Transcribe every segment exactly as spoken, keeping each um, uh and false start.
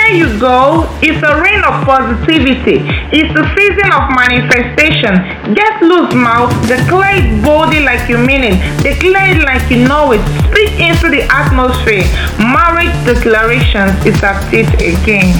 Here you go. It's a reign of positivity. It's a season of manifestation. Get loose, mouth. Declare it boldly like you mean it. Declare it like you know it. Speak into the atmosphere. Marriage declarations is at it again.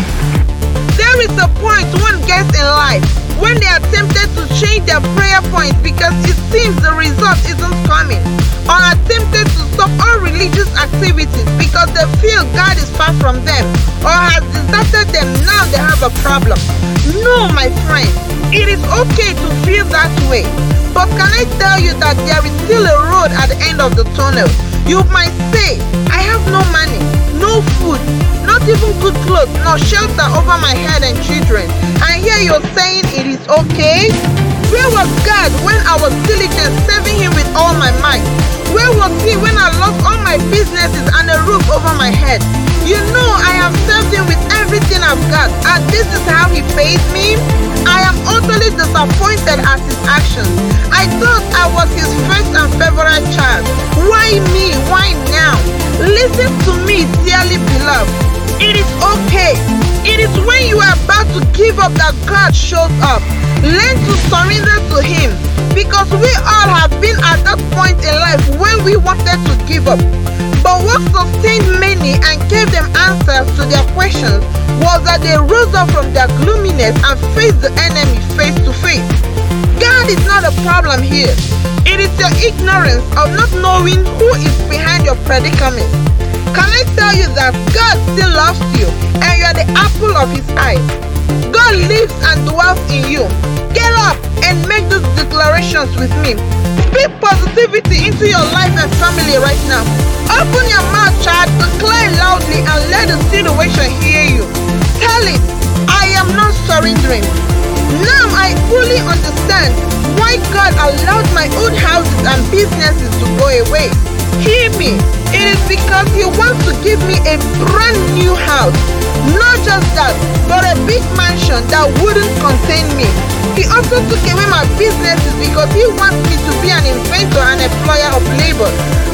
There is a point one gets in life when they are tempted to change their prayer point because it seems the result isn't coming, or are tempted to stop all religious activities because they feel God is far from them or has deserted them. Now they have a problem. No, my friend, it is okay to feel that way, but can I tell you that there is still a road at the end of the tunnel? You might say, I have no money, no food, not even good clothes, nor shelter over my head and children. And here you're saying it is okay? Where was God when I was diligent serving Him with all my might? Where was He when I lost all my businesses and a roof over my head? You know I have served Him with everything I've got, and this is how He pays me? I am utterly disappointed at His actions. I thought I was His first and favorite child. Why me? Why now? Listen to me, dearly beloved. It is okay. It is when you are about to give up that God shows up. Learn to surrender to Him, because we all have been at that point in life when we wanted to give up. But what sustained many and gave them answers to their questions was that they rose up from their gloominess and faced the enemy face to face. God is not a problem here. It is your ignorance of not knowing who is behind your predicament. Can I tell you that God still loves you and you are the apple of His eye? God lives and dwells in you. Get up and make these declarations with me. Speak positivity into your life and family right now. Open your mouth, child, declare loudly and let the situation hear you. Tell it, I am not surrendering. Now I fully understand why God allowed my old houses and businesses to go away. Hear me, it is because He wants to give me a brand new house. Not just that, but a big mansion that wouldn't contain me. He also took away my businesses because He wants me to be an inventor and employer of labor.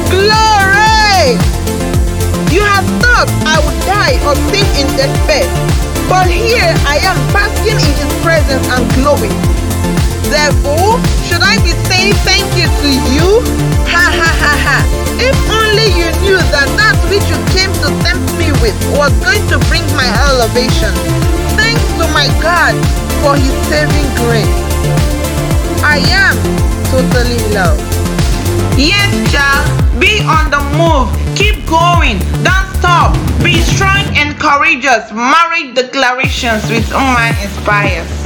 Glory! You have thought I would die or sink in despair, but here I am basking in His presence and glowing. Therefore, should I be saying thank you to you? Ha ha ha ha! If only you knew that that which you came to tempt me with was going to bring my elevation. Thanks to my God for His saving grace. I am totally loved. Yes, child. Be on the move. Keep going. Don't stop. Be strong and courageous. Marriage declarations with Uma Inspires.